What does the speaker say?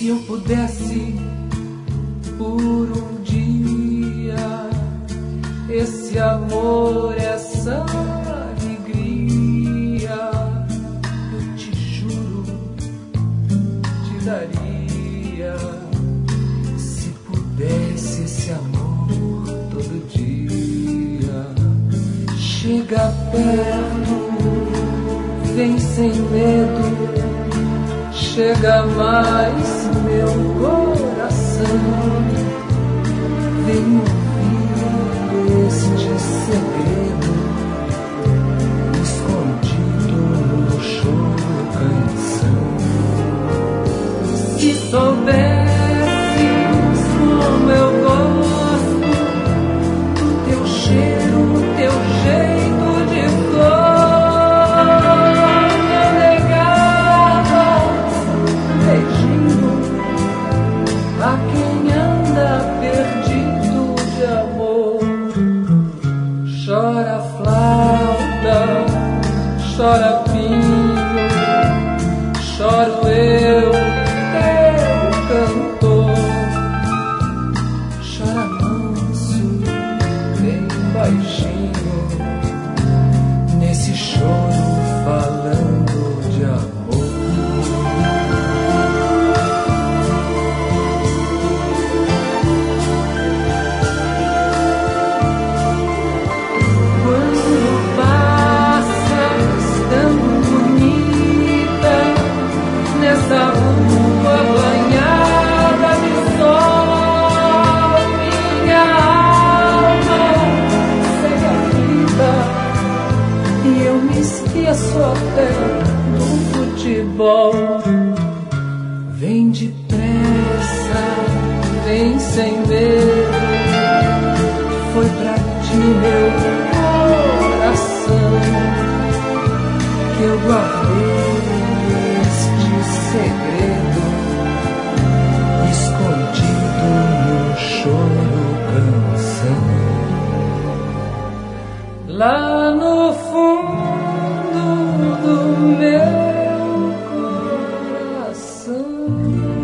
Se eu pudesse por um dia, esse amor, essa alegria, eu te juro, te daria. Se pudesse esse amor todo dia, chega perto, vem sem medo, chega mais meu coração, vem ouvir este segredo escondido no choro canção. Se soubesses como eu gosto do teu cheiro, teu jeito de flor, não negavas beijinho a quem anda perdido de amor. Chora flauta, chora pinho, choro eu, teu cantor. Chora manso, bem baixinho, nesse choro falando de amor. Quando passas tão bonita nessa rua banhada de sol, minha alma segue a vida e eu me esqueço até do futebol. Vem depressa, vem sem medo, foi pra ti meu coração que eu guardei este segredo escondido no choro canção. Lá no fundo do meu coração.